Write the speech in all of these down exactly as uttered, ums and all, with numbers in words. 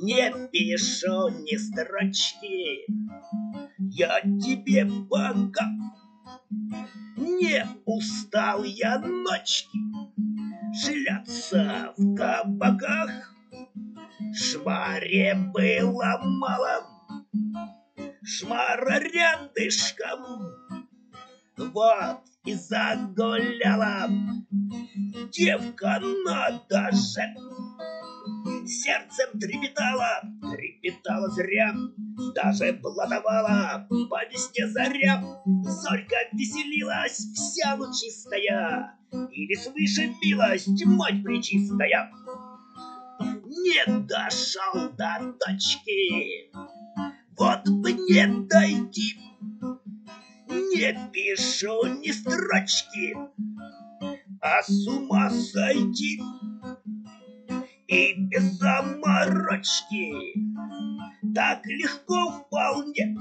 Не пишу ни строчки я тебе пока. Не устал я ночки шляться в кабаках. Шмаре было мало, шмара рядышком. Вот и загуляла девка надо же. Сердцем трепетала, трепетала зря, даже блатовала по весне заря. Зорька веселилась вся лучистая, или свыше милость мать пречистая. Не дошел до точки, вот бы не дойти. Не пишу ни строчки, а с ума сойти. И без заморочки так легко вполне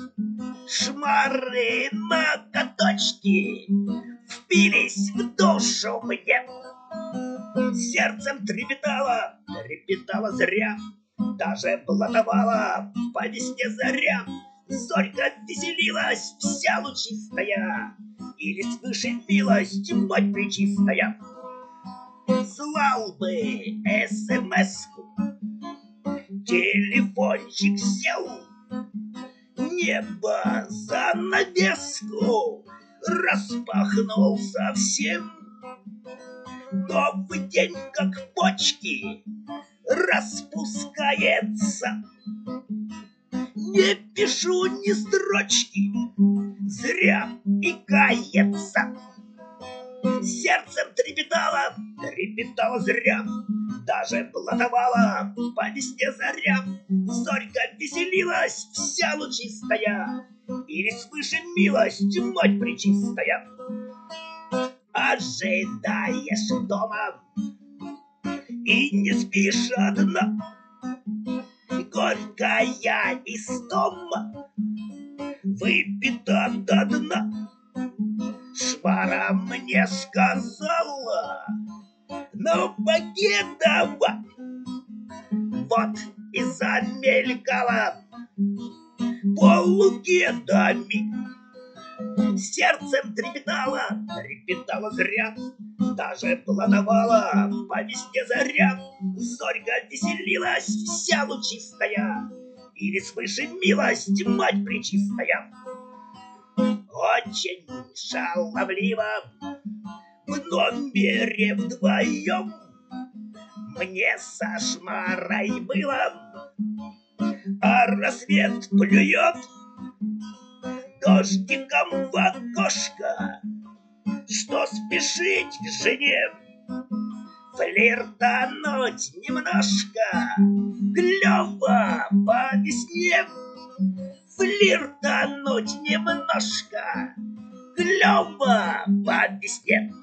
шмары ноготочки впились в душу мне. Сердцем трепетала, трепетала зря, даже блатовала по весне заря. Зорька веселилась вся лучистая, или свыше милость мать пречистая. Слал бы эс-эм-эску, телефончик сел, небо занавеску распахнул совсем. Новый день, как почки, распускается. Не пишу ни строчки, зря и кается. Сердцем трепетала, трепетала зря, даже блатовала по весне заря. Зорька веселилась вся лучистая, или свыше милость мать пречистая. Ожидаешь дома и не спишь одна, горькая истома выпита до дна. Шмара мне сказала, ну покедова, вот и замелькала полукедами. Сердцем трепетала, трепетала зря, даже плановала по весне заря. Зорька веселилась вся лучистая, или свыше милость мать пречистая. Очень шаловливо в номере вдвоем мне со шмарой было, а рассвет плюет дождиком в окошко, что спешить к жене, флиртануть немножко, клёво по весне. Флиртануть немножко, клёво по весне.